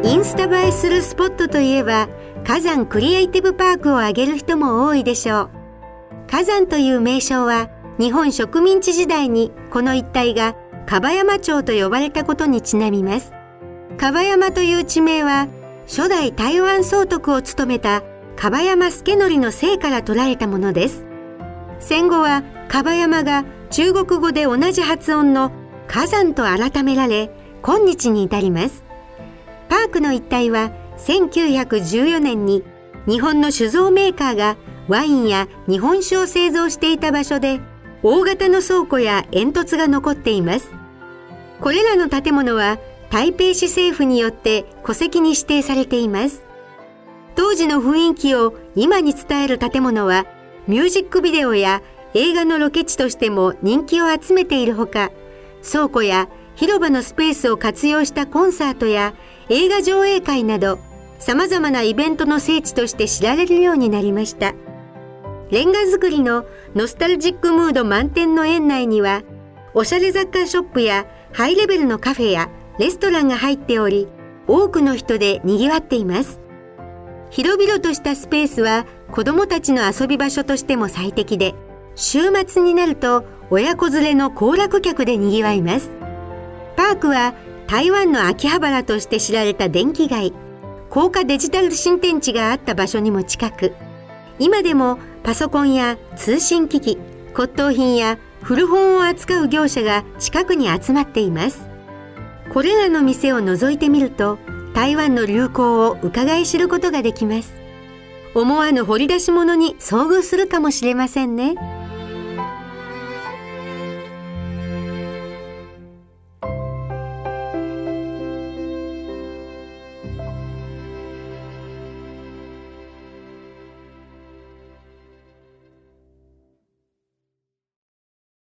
インスタ映えするスポットといえば火山クリエイティブパークを挙げる人も多いでしょう。火山という名称は日本植民地時代にこの一帯が樺山町と呼ばれたことにちなみます。樺山という地名は初代台湾総督を務めた樺山助則の姓から取られたものです。戦後は樺山が中国語で同じ発音の火山と改められ今日に至ります。パークの一帯は1914年に日本の酒造メーカーがワインや日本酒を製造していた場所で大型の倉庫や煙突が残っています。これらの建物は台北市政府によって戸籍に指定されています。当時の雰囲気を今に伝える建物はミュージックビデオや映画のロケ地としても人気を集めているほか、倉庫や広場のスペースを活用したコンサートや映画上映会など様々なイベントの聖地として知られるようになりました。レンガ造りのノスタルジックムード満点の園内にはおしゃれ雑貨ショップやハイレベルのカフェやレストランが入っており、多くの人で賑わっています。広々としたスペースは子どもたちの遊び場所としても最適で、週末になると親子連れの行楽客で賑わいます。パークは台湾の秋葉原として知られた電気街、高価デジタル新天地があった場所にも近く、今でもパソコンや通信機器、骨董品や古本を扱う業者が近くに集まっています。これらの店を覗いてみると台湾の流行を伺い知ることができます。思わぬ掘り出し物に遭遇するかもしれませんね。